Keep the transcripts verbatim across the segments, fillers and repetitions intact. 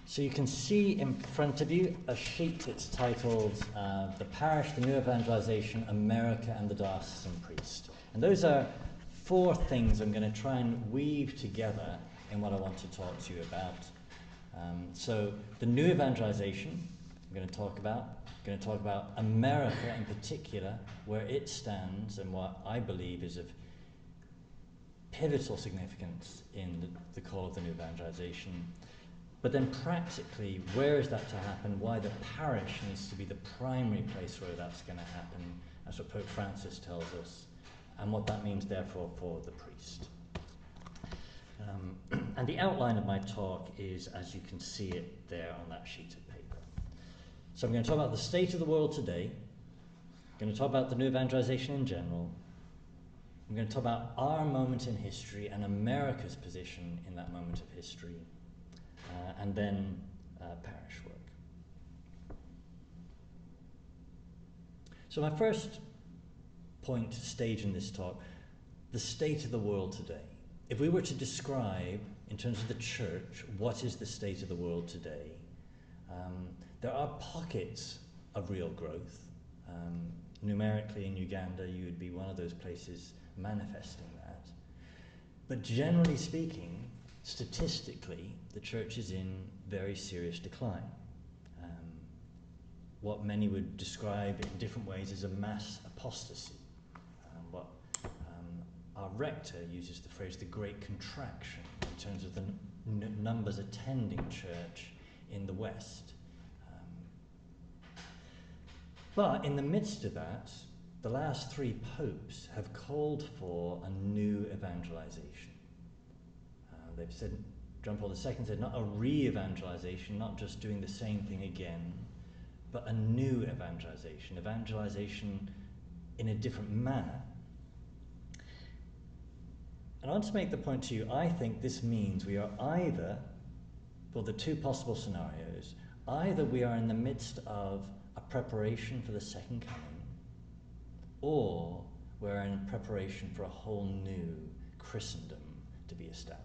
So you can see in front of you a sheet that's titled uh, The Parish, the New Evangelization, America and the Diocesan Priest. And those are four things I'm going to try and weave together in what I want to talk to you about. Um, so the New Evangelization I'm going to talk about. I'm going to talk about America in particular, where it stands and what I believe is of pivotal significance in the, the call of the New Evangelization. But then practically, where is that to happen? Why the parish needs to be the primary place where that's going to happen. That's what Pope Francis tells us. And what that means, therefore, for the priest. Um, and the outline of my talk is, as you can see it there on that sheet of paper. So I'm going to talk about the state of the world today. I'm going to talk about the New Evangelization in general. I'm going to talk about our moment in history and America's position in that moment of history. Uh, and then uh, parish work. So my first point, stage in this talk, the state of the world today. If we were to describe, in terms of the church, what is the state of the world today, um, there are pockets of real growth. Um, numerically in Uganda, you would be one of those places manifesting that. But generally speaking, statistically, the church is in very serious decline. Um, what many would describe in different ways as a mass apostasy. Um, what um, our rector uses the phrase the great contraction in terms of the n- numbers attending church in the West. Um, but in the midst of that, the last three popes have called for a new evangelization. They've said, John Paul the Second said, not a re-evangelization, not just doing the same thing again, but a new evangelization, evangelization in a different manner. And I want to make the point to you, I think this means we are either, for the two possible scenarios, either we are in the midst of a preparation for the second coming, or we're in preparation for a whole new Christendom to be established.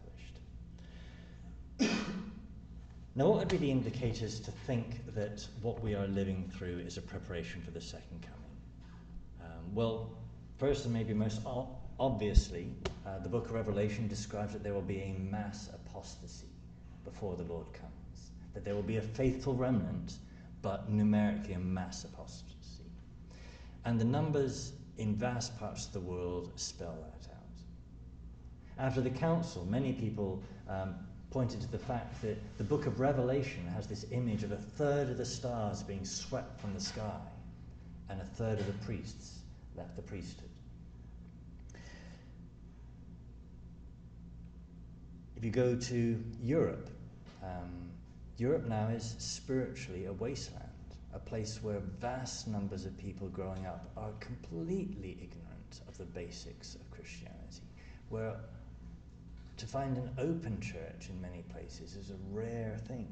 Now, what would be the indicators to think that what we are living through is a preparation for the second coming? Um, well, first and maybe most o- obviously, uh, the book of Revelation describes that there will be a mass apostasy before the Lord comes, that there will be a faithful remnant, but numerically a mass apostasy. And the numbers in vast parts of the world spell that out. After the council, many people um, pointed to the fact that the book of Revelation has this image of a third of the stars being swept from the sky and a third of the priests left the priesthood. If you go to Europe, um, Europe now is spiritually a wasteland, a place where vast numbers of people growing up are completely ignorant of the basics of Christianity, where to find an open church in many places is a rare thing.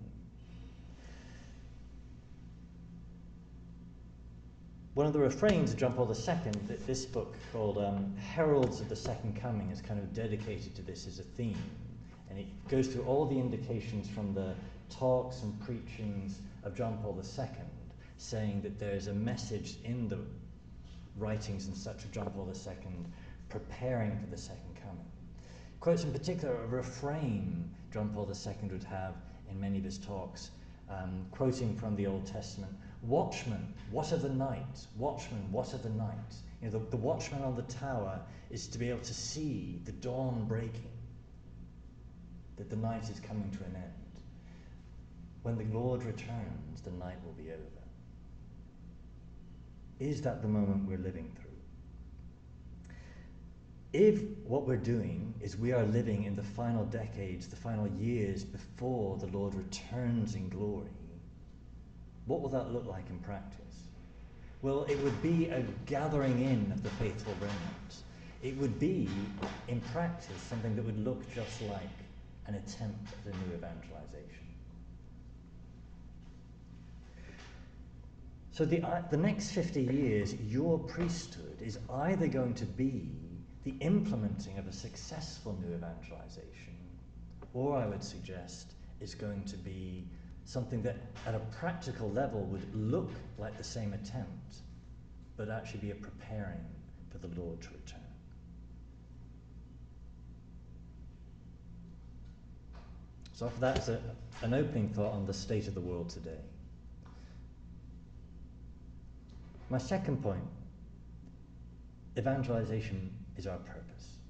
One of the refrains of John Paul the Second, that this book called um, Heralds of the Second Coming is kind of dedicated to this as a theme. And it goes through all the indications from the talks and preachings of John Paul the Second, saying that there's a message in the writings and such of John Paul the Second preparing for the second coming. Quotes in particular a refrain John Paul the Second would have in many of his talks, um, quoting from the Old Testament, "Watchman, what of the night? Watchman, what of the night?" You know, the, the watchman on the tower is to be able to see the dawn breaking, that the night is coming to an end. When the Lord returns, the night will be over. Is that the moment we're living through? If what we're doing is we are living in the final decades, the final years before the Lord returns in glory, what will that look like in practice? Well, it would be a gathering in of the faithful remnant. It would be, in practice, something that would look just like an attempt at a new evangelization. So the, uh, the next fifty years, your priesthood is either going to be the implementing of a successful new evangelization, or I would suggest is going to be something that at a practical level would look like the same attempt, but actually be a preparing for the Lord to return. So offer that as a, an opening thought on the state of the world today. My second point, evangelization is our purpose.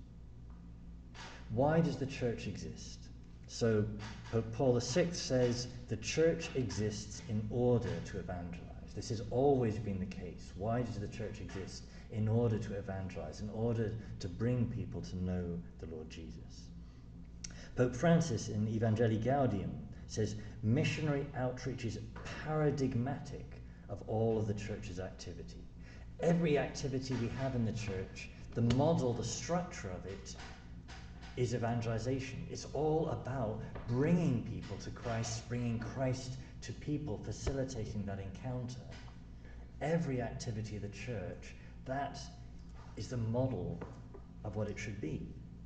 Why does the church exist? So Pope Paul the Sixth says the church exists in order to evangelize. This has always been the case. Why does the church exist? In order to evangelize, in order to bring people to know the Lord Jesus. Pope Francis in Evangelii Gaudium says missionary outreach is paradigmatic of all of the church's activity. Every activity we have in the church, the model, the structure of it, is evangelization. It's all about bringing people to Christ, bringing Christ to people, facilitating that encounter. Every activity of the church, that is the model of what it should be.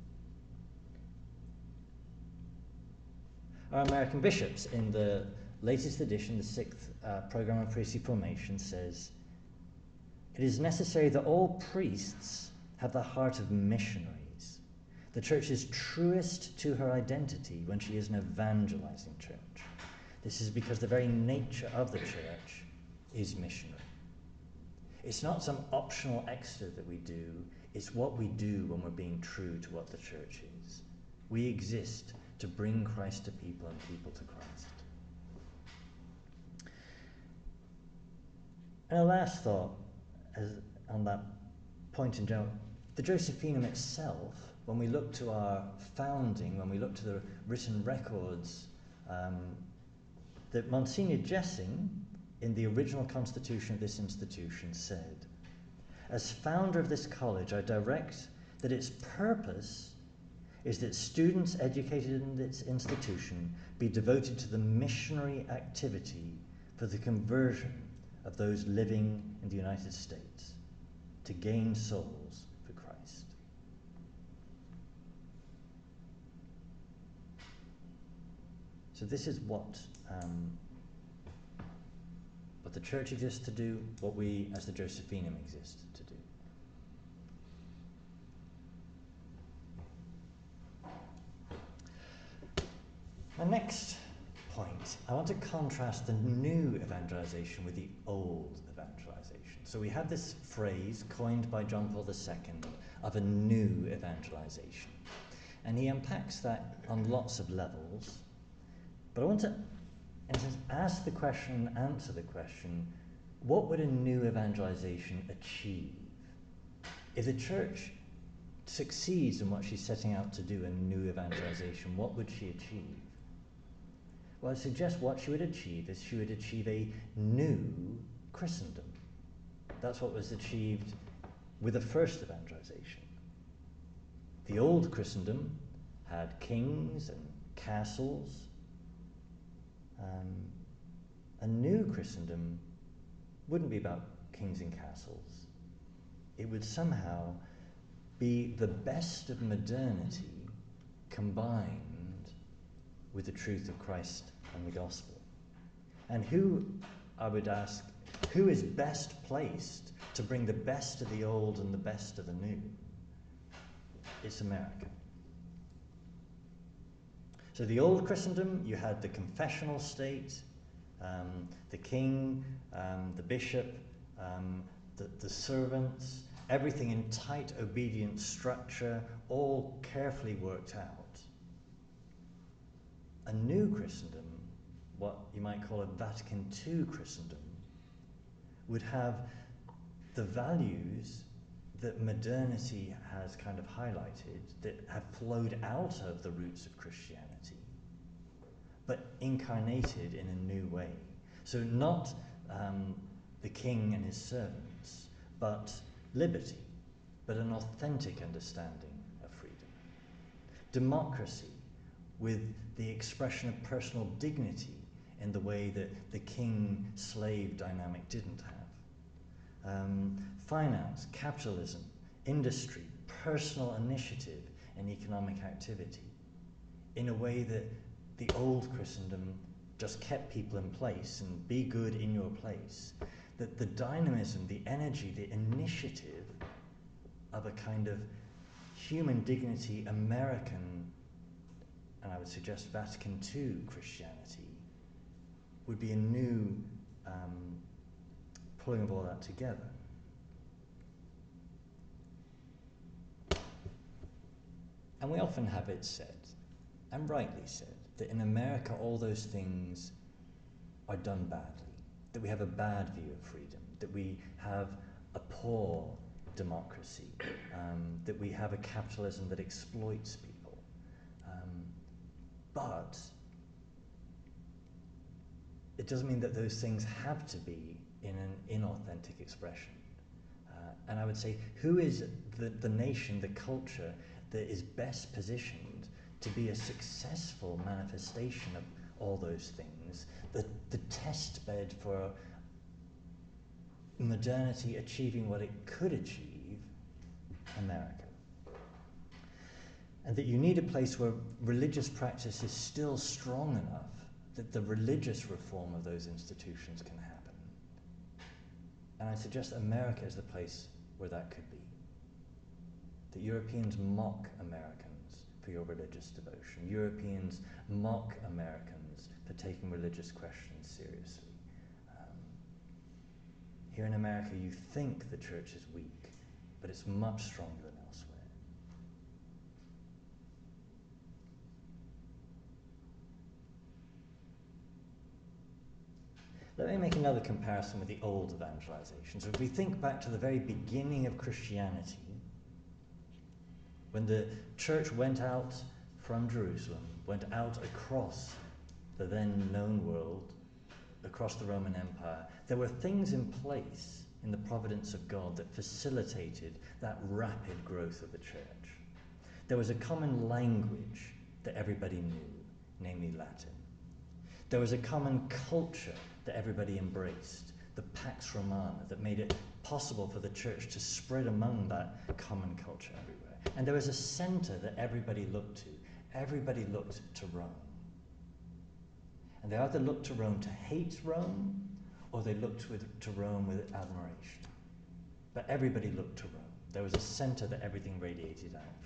Our American bishops, in the latest edition, the sixth uh, Program of Priestly Formation, says, "It is necessary that all priests have the heart of missionaries. The church is truest to her identity when she is an evangelizing church. This is because the very nature of the church is missionary. It's not some optional extra that we do, it's what we do when we're being true to what the church is. We exist to bring Christ to people and people to Christ." And a last thought as on that point in general, the Josephinum itself, when we look to our founding, when we look to the written records, um, that Monsignor Jessing, in the original constitution of this institution, said, "As founder of this college, I direct that its purpose is that students educated in this institution be devoted to the missionary activity for the conversion of those living in the United States, to gain souls for Christ." So this is what um, what the church exists to do, what we as the Josephinum exist to do. My next point, I want to contrast the new evangelization with the old evangelization. So we have this phrase coined by John Paul the Second of a new evangelization. And he unpacks that on lots of levels. But I want to in a sense, ask the question and answer the question, what would a new evangelization achieve? If the church succeeds in what she's setting out to do, a new evangelization, what would she achieve? Well, I suggest what she would achieve is she would achieve a new Christendom. That's what was achieved with the first evangelization. The old Christendom had kings and castles. Um, a new Christendom wouldn't be about kings and castles. It would somehow be the best of modernity combined with the truth of Christ and the gospel. And who, I would ask, who is best placed to bring the best of the old and the best of the new? It's America. So the old Christendom, you had the confessional state, um, the king, um, the bishop, um, the, the servants, everything in tight obedient structure, all carefully worked out. A new Christendom, what you might call a Vatican Two Christendom, would have the values that modernity has kind of highlighted, that have flowed out of the roots of Christianity, but incarnated in a new way. So not um, the king and his servants, but liberty, but an authentic understanding of freedom. Democracy, with the expression of personal dignity in the way that the king-slave dynamic didn't have. Um, finance, capitalism, industry, personal initiative and economic activity in a way that the old Christendom just kept people in place and be good in your place, that the dynamism, the energy, the initiative of a kind of human dignity American, and I would suggest Vatican two Christianity, would be a new um, pulling of all that together. And we often have it said, and rightly said, that in America all those things are done badly, that we have a bad view of freedom, that we have a poor democracy, um, that we have a capitalism that exploits people. Um, but it doesn't mean that those things have to be in an inauthentic expression. Uh, and I would say, who is the, the nation, the culture that is best positioned to be a successful manifestation of all those things, the, the test bed for modernity achieving what it could achieve? America. And that you need a place where religious practice is still strong enough that the religious reform of those institutions can happen. And I suggest America is the place where that could be. That Europeans mock Americans for your religious devotion. Europeans mock Americans for taking religious questions seriously. Um, here in America, you think the church is weak, but it's much stronger than elsewhere. Let me make another comparison with the old evangelization. So if we think back to the very beginning of Christianity, when the church went out from Jerusalem, went out across the then known world, across the Roman Empire, there were things in place in the providence of God that facilitated that rapid growth of the church. There was a common language that everybody knew, namely Latin. There was a common culture that everybody embraced, the Pax Romana, that made it possible for the church to spread among that common culture everywhere. And there was a center that everybody looked to. Everybody looked to Rome. And they either looked to Rome to hate Rome, or they looked with, to Rome with admiration. But everybody looked to Rome. There was a center that everything radiated out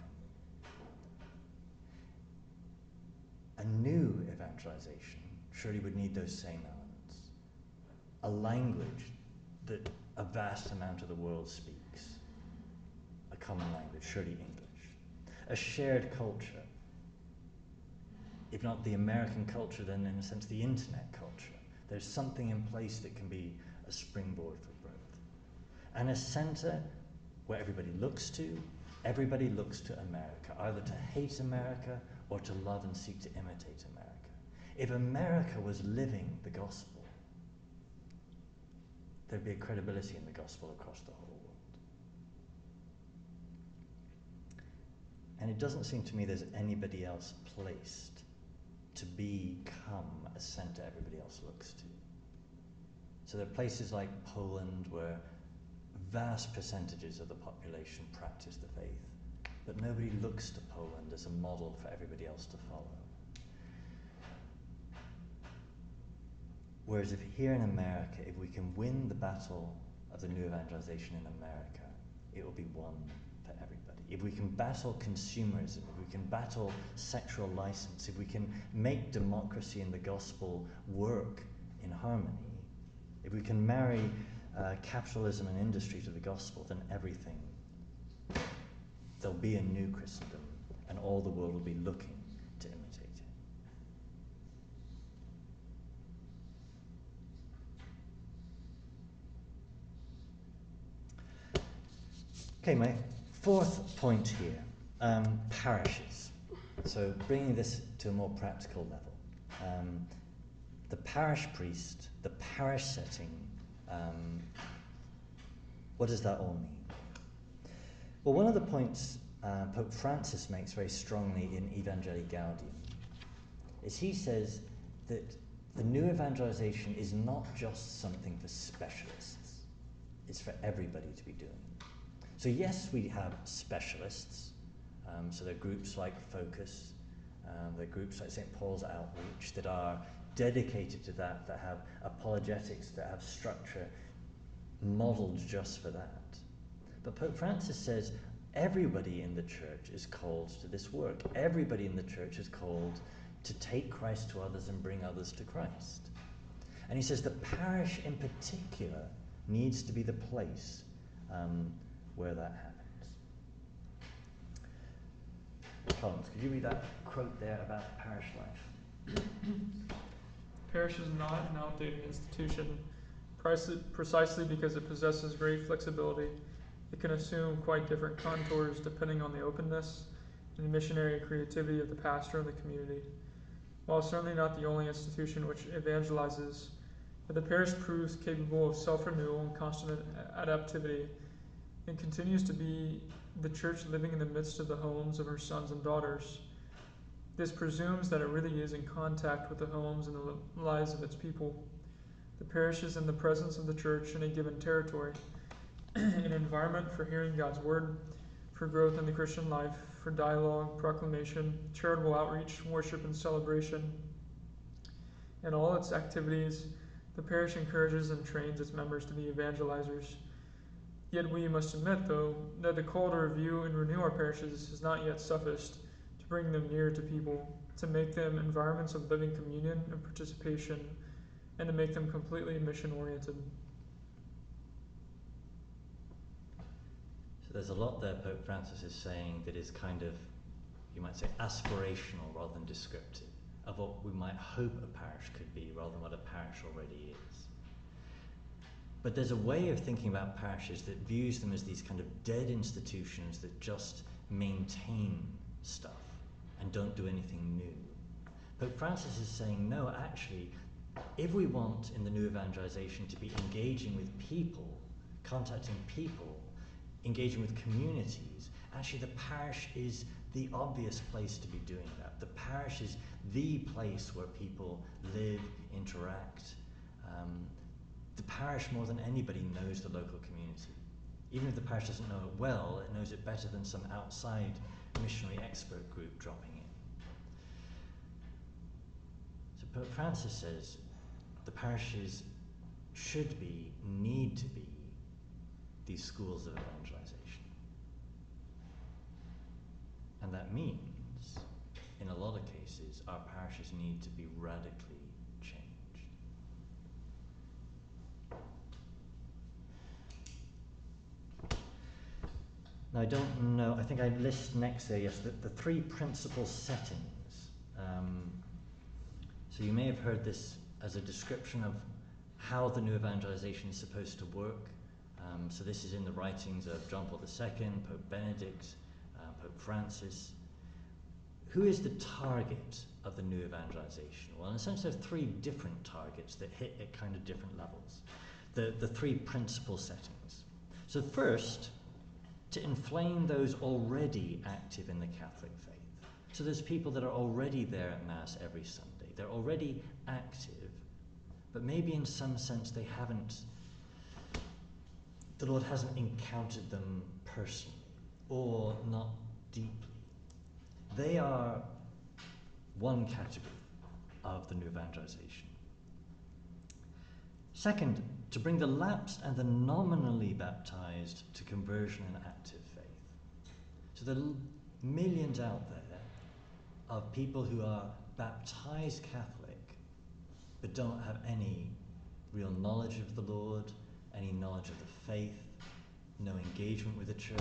from. A new evangelization surely would need those same elements. A language that a vast amount of the world speaks. A common language, surely English. A shared culture. If not the American culture, then in a sense the internet culture. There's something in place that can be a springboard for growth. And a center where everybody looks to, everybody looks to America, either to hate America or to love and seek to imitate America. If America was living the gospel, there'd be a credibility in the gospel across the whole world. And it doesn't seem to me there's anybody else placed to become a center everybody else looks to. So there are places like Poland where vast percentages of the population practice the faith, but nobody looks to Poland as a model for everybody else to follow. Whereas if here in America, if we can win the battle of the new evangelization in America, it will be won for everybody. If we can battle consumerism, if we can battle sexual license, if we can make democracy and the gospel work in harmony, if we can marry uh, capitalism and industry to the gospel, then everything, there'll be a new Christendom, and all the world will be looking to imitate it. Okay, my fourth point here, um, parishes. So bringing this to a more practical level. Um, the parish priest, the parish setting, um, what does that all mean? Well, one of the points uh, Pope Francis makes very strongly in Evangelii Gaudium is he says that the new evangelization is not just something for specialists. It's for everybody to be doing. So yes, we have specialists. Um, so there are groups like Focus, um, there are groups like Saint Paul's Outreach that are dedicated to that, that have apologetics, that have structure modeled just for that. But Pope Francis says everybody in the church is called to this work. Everybody in the church is called to take Christ to others and bring others to Christ. And he says the parish in particular needs to be the place um, where that happens. Collins, could you read that quote there about parish life? Parish is not an outdated institution, precisely because it possesses great flexibility. It can assume quite different contours depending on the openness and missionary creativity of the pastor and the community. While certainly not the only institution which evangelizes, but the parish proves capable of self-renewal and constant adaptivity, and continues to be the church living in the midst of the homes of her sons and daughters. This presumes that it really is in contact with the homes and the lives of its people. The parish is in the presence of the church in a given territory, an environment for hearing God's word, for growth in the Christian life, for dialogue, proclamation, charitable outreach, worship, and celebration. In all its activities, the parish encourages and trains its members to be evangelizers. Yet we must admit, though, that the call to review and renew our parishes has not yet sufficed to bring them nearer to people, to make them environments of living communion and participation, and to make them completely mission-oriented. So there's a lot there Pope Francis is saying that is kind of, you might say, aspirational rather than descriptive, of what we might hope a parish could be rather than what a parish already is. But there's a way of thinking about parishes that views them as these kind of dead institutions that just maintain stuff and don't do anything new. Pope Francis is saying, no, actually, if we want in the new evangelization to be engaging with people, contacting people, engaging with communities, actually the parish is the obvious place to be doing that. The parish is the place where people live, interact. Um, the parish, more than anybody, knows the local community. Even if the parish doesn't know it well, it knows it better than some outside missionary expert group dropping in. So Pope Francis says the parishes should be, need to be, these schools of evangelization. And that means, in a lot of cases, our parishes need to be radically changed. Now, I don't know, I think I list next there, yes, the, the three principal settings. Um, so you may have heard this as a description of how the new evangelization is supposed to work. Um, so this is in the writings of John Paul the Second, Pope Benedict, uh, Pope Francis. Who is the target of the new evangelization? Well, in a sense, there are three different targets that hit at kind of different levels. The, the three principal settings. So first, to inflame those already active in the Catholic faith. So there's people that are already there at Mass every Sunday. They're already active, but maybe in some sense they haven't, the Lord hasn't encountered them personally, or not deeply. They are one category of the new evangelization. Second, to bring the lapsed and the nominally baptized to conversion and active faith. So there are millions out there of people who are baptized Catholic but don't have any real knowledge of the Lord, any knowledge of the faith, no engagement with the church.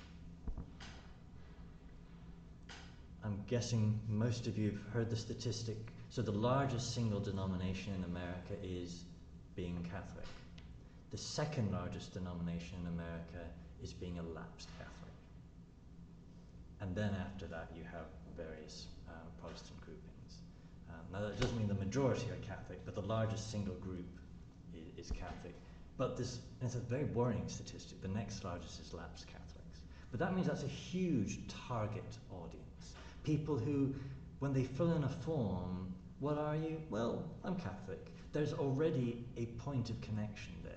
I'm guessing most of you have heard the statistic. So the largest single denomination in America is being Catholic. The second largest denomination in America is being a lapsed Catholic. And then after that you have various uh, Protestant groupings. Um, now that doesn't mean the majority are Catholic, but the largest single group is, is Catholic. But this, and it's a very worrying statistic, the next largest is lapsed Catholics. But that means that's a huge target audience. People who, when they fill in a form, what are you? Well, I'm Catholic. There's already a point of connection there.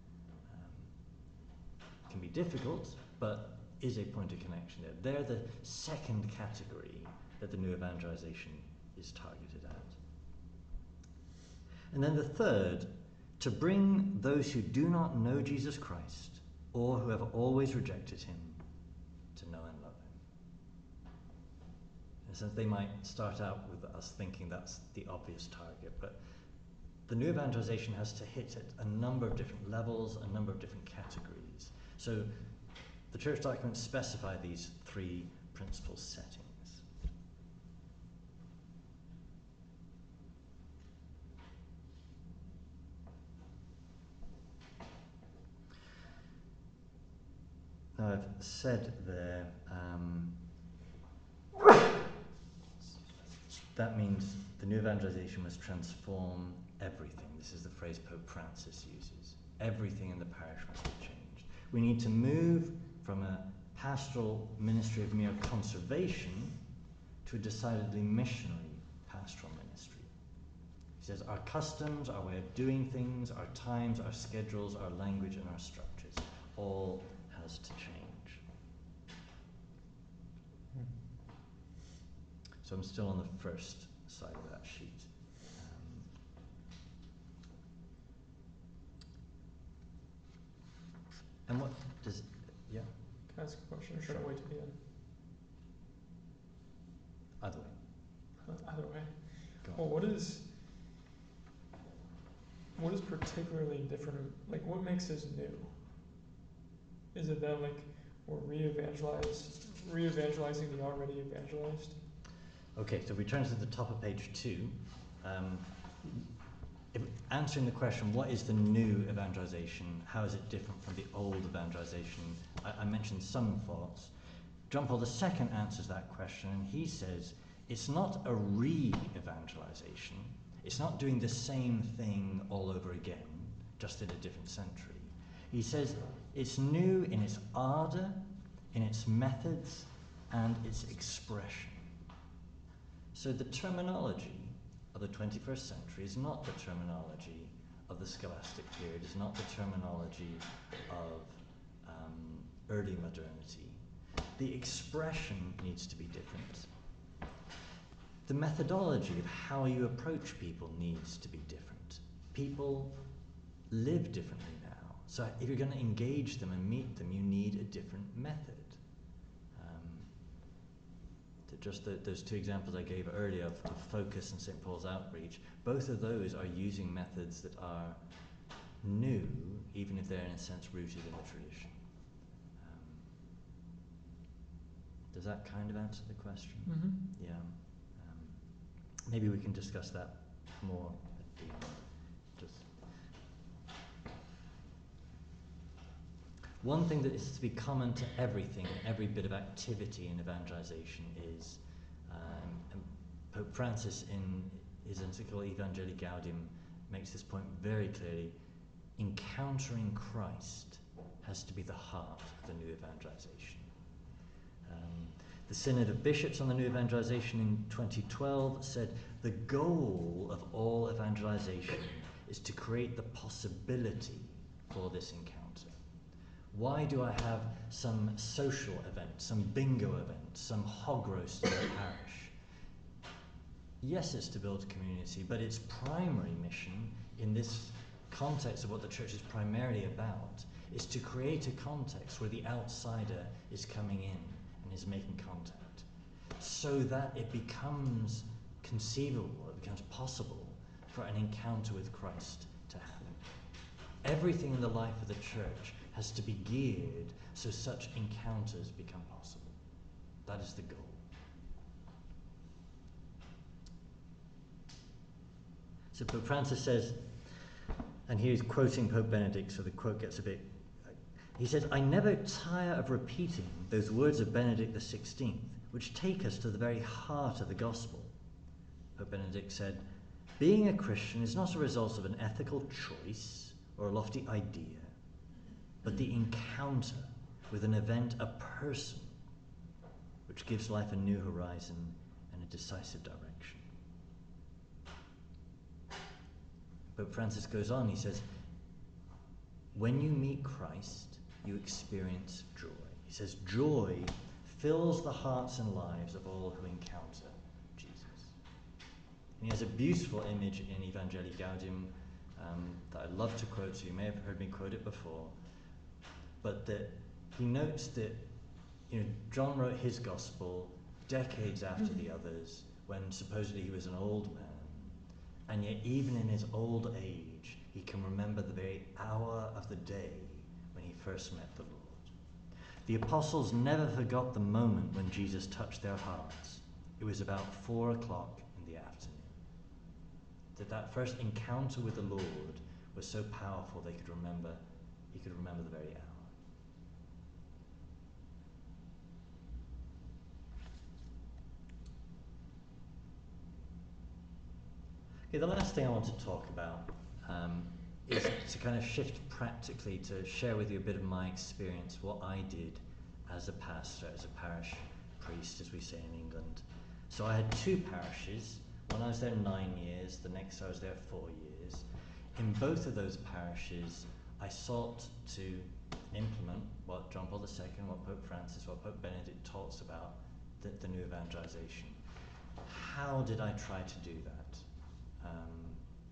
Um, can be difficult, but is a point of connection there. They're the second category that the new evangelization is targeted at. And then the third, to bring those who do not know Jesus Christ or who have always rejected him to know and love him. In a sense, they might start out with us thinking that's the obvious target, but the new evangelization has to hit at a number of different levels, a number of different categories. So the church documents specify these three principal settings. Now I've said there, um, that means the new evangelization must transform everything. This is the phrase Pope Francis uses. Everything in the parish must be changed. We need to move from a pastoral ministry of mere conservation to a decidedly missionary pastoral ministry. He says our customs, our way of doing things, our times, our schedules, our language, and our structures all has to change. So I'm still on the first side of that sheet. Um, and what does, yeah? Can I ask a question, or should Sure. I wait to the end? Either way. Either way. Go on. Well, what is what is particularly different? Like, what makes this new? Is it that like we're re-evangelize, re-evangelizing the already evangelized? Okay, so if we turn to the top of page two, um, if answering the question, what is the new evangelization? How is it different from the old evangelization? I, I mentioned some thoughts. John Paul the Second answers that question, and he says it's not a re-evangelization. It's not doing the same thing all over again, just in a different century. He says it's new in its ardor, in its methods, and its expression. So the terminology of the twenty-first century is not the terminology of the scholastic period, is not the terminology of um, early modernity. The expression needs to be different. The methodology of how you approach people needs to be different. People live differently now. So if you're going to engage them and meet them, you need a different method. Just the, those two examples I gave earlier of, of Focus and Saint Paul's Outreach, both of those are using methods that are new, even if they're in a sense rooted in the tradition. Um, does that kind of answer the question? Mm-hmm. Yeah. Um, maybe we can discuss that more at the end. Just one thing that is to be common to everything, every bit of activity in evangelization is, um, and Pope Francis in his encyclical Evangelii Gaudium makes this point very clearly, encountering Christ has to be the heart of the new evangelization. Um, the Synod of Bishops on the new evangelization in twenty twelve said the goal of all evangelization is to create the possibility for this encounter. Why do I have some social event, some bingo event, some hog roast in the parish? Yes, it's to build community, but its primary mission in this context of what the church is primarily about is to create a context where the outsider is coming in and is making contact, so that it becomes conceivable, it becomes possible for an encounter with Christ to happen. Everything in the life of the church has to be geared so such encounters become possible. That is the goal. So Pope Francis says, and he's quoting Pope Benedict, so the quote gets a bit, he says, I never tire of repeating those words of Benedict the sixteenth, which take us to the very heart of the gospel. Pope Benedict said, being a Christian is not a result of an ethical choice or a lofty idea, but the encounter with an event, a person, which gives life a new horizon and a decisive direction. Pope Francis goes on, he says, when you meet Christ, you experience joy. He says, joy fills the hearts and lives of all who encounter Jesus. And he has a beautiful image in Evangelii Gaudium um, that I love to quote, so you may have heard me quote it before, but that he notes that, you know, John wrote his gospel decades after the others, when supposedly he was an old man, and yet even in his old age, he can remember the very hour of the day when he first met the Lord. The apostles never forgot the moment when Jesus touched their hearts. It was about four o'clock in the afternoon. That that first encounter with the Lord was so powerful they could remember, he could remember the very hour. Okay, the last thing I want to talk about um, is to kind of shift practically to share with you a bit of my experience, what I did as a pastor, as a parish priest, as we say in England. So I had two parishes. One I was there nine years, the next I was there four years. In both of those parishes, I sought to implement what John Paul the Second, what Pope Francis, what Pope Benedict talks about, the, the new evangelization. How did I try to do that? Um,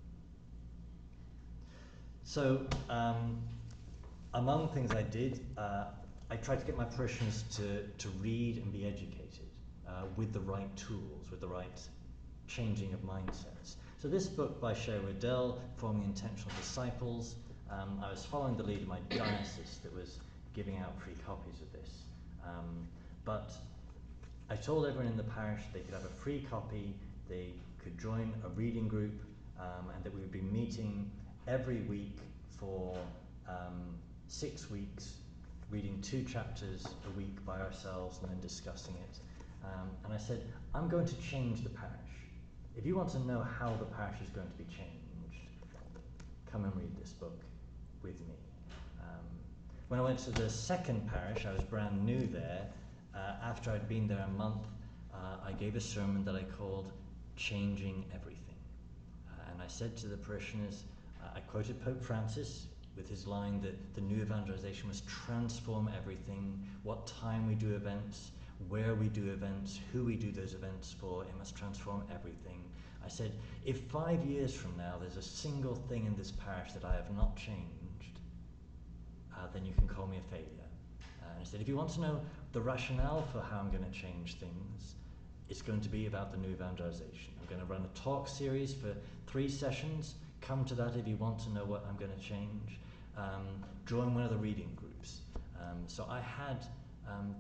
so, um, among things I did, uh, I tried to get my parishioners to, to read and be educated uh, with the right tools, with the right changing of mindsets. So this book by Sherry Riddell, Forming Intentional Disciples, um, I was following the lead of my diocese that was giving out free copies of this. Um, but I told everyone in the parish they could have a free copy, they could join a reading group, um, and that we would be meeting every week for um, six weeks, reading two chapters a week by ourselves and then discussing it. Um, and I said, I'm going to change the parish. If you want to know how the parish is going to be changed, come and read this book with me. Um, when I went to the second parish, I was brand new there. Uh, after I'd been there a month, uh, I gave a sermon that I called Changing Everything. Uh, and I said to the parishioners, uh, I quoted Pope Francis with his line that the new evangelization must transform everything, what time we do events, where we do events, who we do those events for, it must transform everything. I said, if five years from now there's a single thing in this parish that I have not changed, uh, then you can call me a failure. Uh, and I said, if you want to know the rationale for how I'm going to change things, it's going to be about the new evangelization. I'm going to run a talk series for three sessions. Come to that if you want to know what I'm going to change. Um, join one of the reading groups. Um, so I had, um,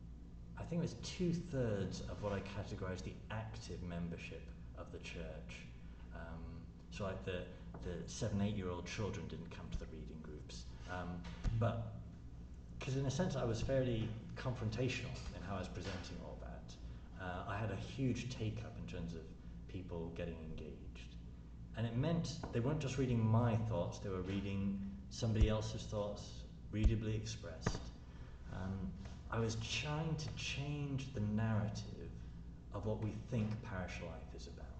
I think it was two-thirds of what I categorized the active membership of the church. Um, so like the, the seven, eight-year-old children didn't come to the reading groups. Um, but, because in a sense I was fairly confrontational in how I was presenting all that. Uh, I had a huge take-up in terms of people getting engaged. And it meant they weren't just reading my thoughts, they were reading somebody else's thoughts, readably expressed. Um, I was trying to change the narrative of what we think parish life is about.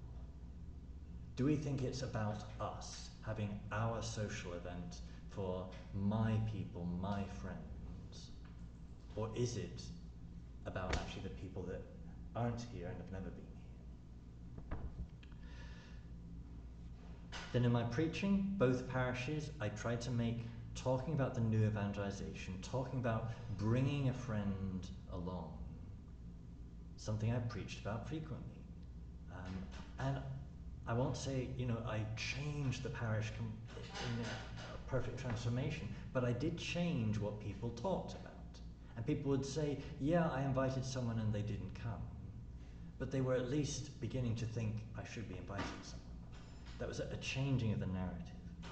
Do we think it's about us, having our social event for my people, my friends? Or is it about actually the people that aren't here and have never been here? Then in my preaching, both parishes, I tried to make talking about the new evangelization, talking about bringing a friend along, something I preached about frequently. Um, and I won't say, you know, I changed the parish com- in a perfect transformation, but I did change what people talked about. And people would say, yeah, I invited someone and they didn't come. But they were at least beginning to think I should be inviting someone. That was a, a changing of the narrative.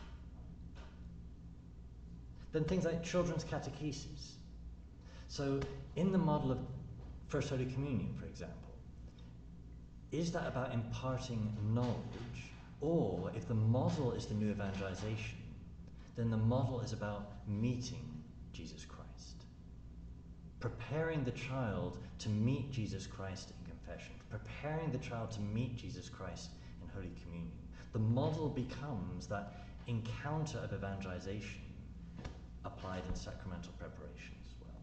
Then things like children's catechesis. So in the model of First Holy Communion, for example, is that about imparting knowledge? Or if the model is the new evangelization, then the model is about meeting Jesus Christ. Preparing the child to meet Jesus Christ in confession. Preparing the child to meet Jesus Christ in Holy Communion. The model becomes that encounter of evangelization applied in sacramental preparation as well.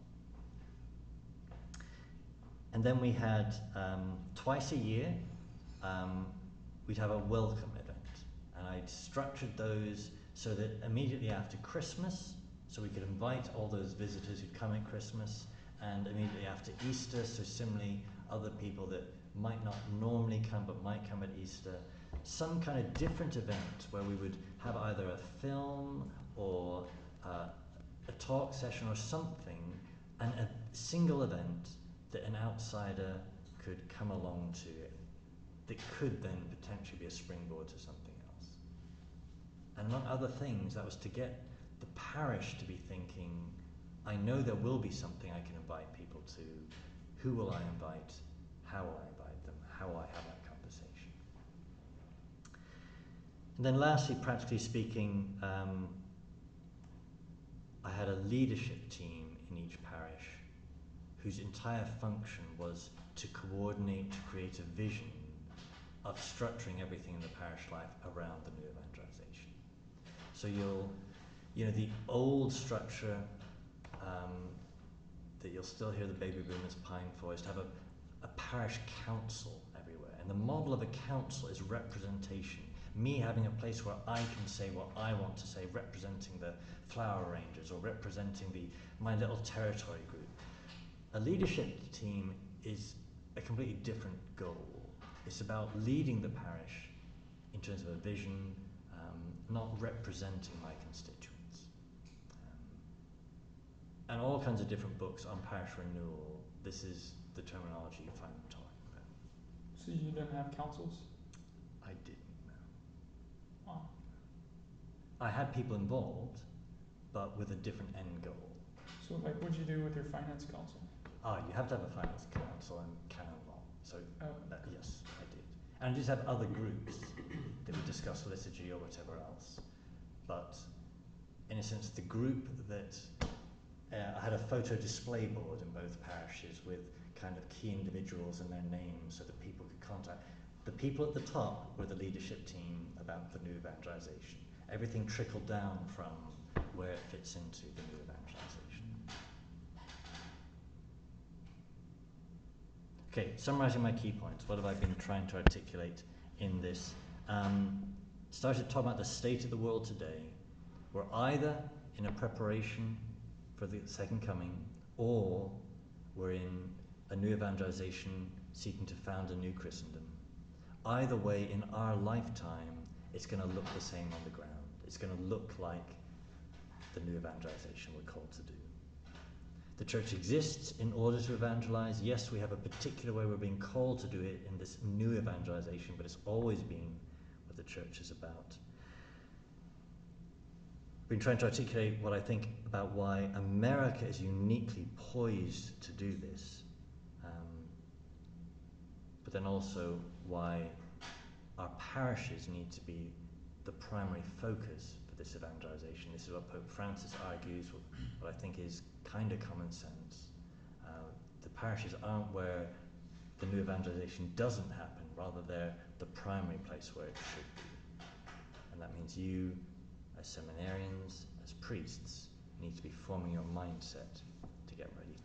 And then we had um, twice a year, um, we'd have a welcome event. And I'd structured those so that immediately after Christmas, so we could invite all those visitors who'd come at Christmas, and immediately after Easter, so similarly other people that might not normally come but might come at Easter, some kind of different event where we would have either a film or uh, a talk session or something, and a single event that an outsider could come along to it, that could then potentially be a springboard to something else. And among other things, that was to get the parish to be thinking, I know there will be something I can invite people to. Who will I invite? How will I invite them? How will I have that conversation? And then lastly, practically speaking, um, I had a leadership team in each parish whose entire function was to coordinate, to create a vision of structuring everything in the parish life around the new evangelization. So you'll, you know, the old structure um, that you'll still hear the baby boomers pine for is to have a, a parish council everywhere. And the model of a council is representation. Me having a place where I can say what I want to say, representing the flower arrangers or representing the my little territory group. A leadership team is a completely different goal. It's about leading the parish in terms of a vision, um, not representing my constituents. Um, and all kinds of different books on parish renewal, this is the terminology you find them talking about. So you didn't have councils? I didn't, no. Wow. I had people involved, but with a different end goal. So like, what'd you do with your finance council? Ah, you have to have a finance council and canon law. So Oh. uh, yes, I did. And I just have other groups that would discuss liturgy or whatever else. But in a sense, the group that uh, I had a photo display board in both parishes with kind of key individuals and their names so that people could contact. The people at the top were the leadership team about the new evangelization. Everything trickled down from where it fits into the new evangelization. Okay, summarizing my key points, what have I been trying to articulate in this? Um, started talking about the state of the world today. We're either in a preparation for the second coming, or we're in a new evangelization seeking to found a new Christendom. Either way, in our lifetime, it's going to look the same on the ground. It's going to look like the new evangelization we're called to do. The church exists in order to evangelize. Yes, we have a particular way we're being called to do it in this new evangelization, but it's always been what the church is about. I've been trying to articulate what I think about why America is uniquely poised to do this, um, but then also why our parishes need to be the primary focus for this evangelization. This is what Pope Francis argues, what, what I think is kind of common sense. Uh, the parishes aren't where the new evangelization doesn't happen, rather they're the primary place where it should be. And that means you, as seminarians, as priests, need to be forming your mindset to get ready